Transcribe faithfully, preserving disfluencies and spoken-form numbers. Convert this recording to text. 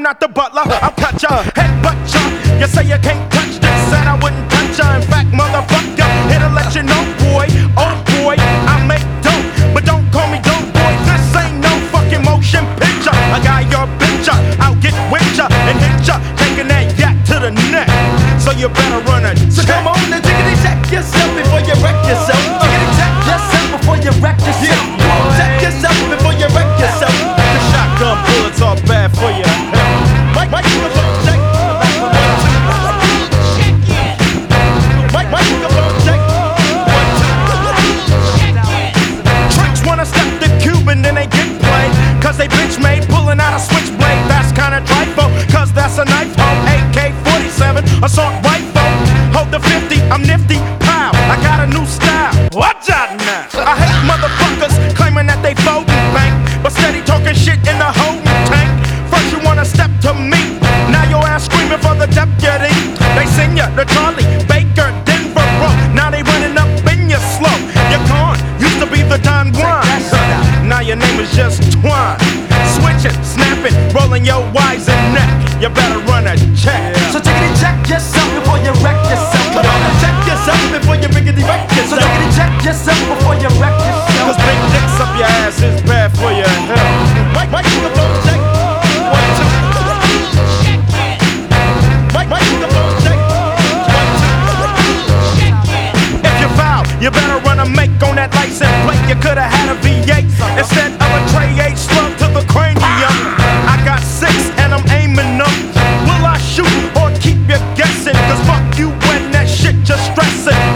not the butler. I'll cut ya, headbutt ya. You say you can't touch this, said I wouldn't touch ya. In fact, motherfucker, here to let you know, boy, oh boy, I make dope, but don't call me dope boy. This ain't no fucking motion picture. I got your picture, I'll get with ya and hit ya, taking that yak to the neck. So you better run a check. So come on and jiggity check yourself before you wreck yourself. Jiggity check yourself before you wreck yourself. Check yourself before you wreck yourself. The shotgun bullets are bad for you. Mike, Mike, you go check. Mike, Mike, you go check. Tricks wanna step the Cuban, then they get played. Cause they bitch made pulling out a switchblade. That's kinda trifle, cause that's a knife hole. A K forty-seven, assault rifle. Hold the fifty, I'm nifty, pow. I got a new style. Watch out now. I hate motherfuckers claiming that they folding bank, but steady talking shit in the holding tank. First you wanna step to me, now your ass screaming for the deputy. They send ya the Charlie Baker Denver bro. Now they running up in your slow. You're gone, used to be the Don Juan. Now your name is just Twine. Switching, snapping, rolling your wise and neck. You better run a check. So jiggity check yourself before you wreck yourself. Come on and check yourself before you riggedy wreck yourself. So jiggity check yourself before you wreck yourself. Cause big dicks up your ass is bad for your health. Mike, Mike, you go check. One, two. Mike, Mike, you go check. One, two. If you foul, you better run a make on that license plate. You could've had a V eight instead of a Trey H.